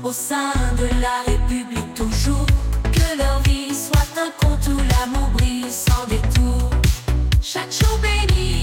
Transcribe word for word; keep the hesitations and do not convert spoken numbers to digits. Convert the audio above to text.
au sein de la République toujours. Que leur vie soit un conte où l'amour brille sans détour. Chaque jour béni